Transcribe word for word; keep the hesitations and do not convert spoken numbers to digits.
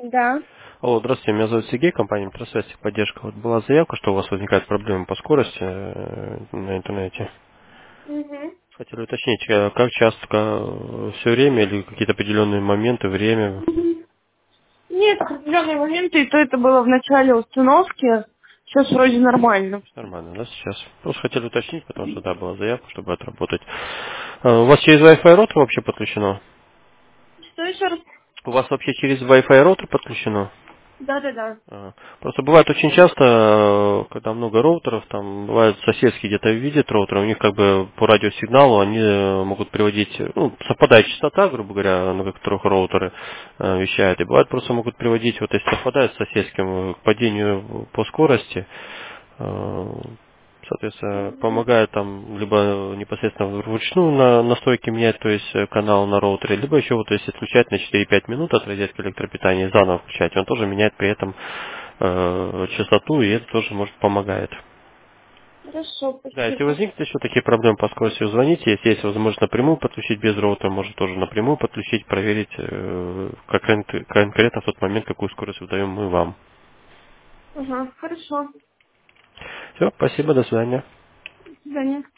Да. Алло, здравствуйте, меня зовут Сергей, компания Метросвязь, поддержка. Вот была заявка, что у вас возникают проблемы по скорости э, на интернете. Мгм. Хотели уточнить, э, как часто, все время или какие-то определенные моменты, время? Мгм. Нет, определенные моменты, и то это было в начале установки. Сейчас вроде нормально. Нормально, да, сейчас? Просто хотели уточнить, потому что, да, была заявка, чтобы отработать. А, У вас через Wi-Fi роутер вообще подключено? Что еще раз? У вас вообще через Wi-Fi роутер подключено? Да-да-да. А, Просто бывает очень часто, э, когда много роутеров, там бывают соседские где-то видят роутеры, у них как бы по радиосигналу они э, могут приводить, э, ну, совпадает частота, грубо говоря, на которых роутеры э, вещают, и бывает просто могут приводить, вот если совпадает с соседским, э, к падению по скорости. Э, Соответственно, помогает там либо непосредственно вручную на настройки менять, то есть э, канал на роутере, либо еще вот если включать на четыре-пять минут от розетки электропитания и заново включать, он тоже меняет при этом э, частоту, и это тоже может помогает. Хорошо, Да, если спасибо. возникнут еще такие проблемы по скорости, звоните. Если есть возможность напрямую подключить без роутера, можно тоже напрямую подключить, проверить э, как кон- конкретно в тот момент, какую скорость выдаем мы вам. Ага, хорошо. Все, спасибо, до свидания. До свидания.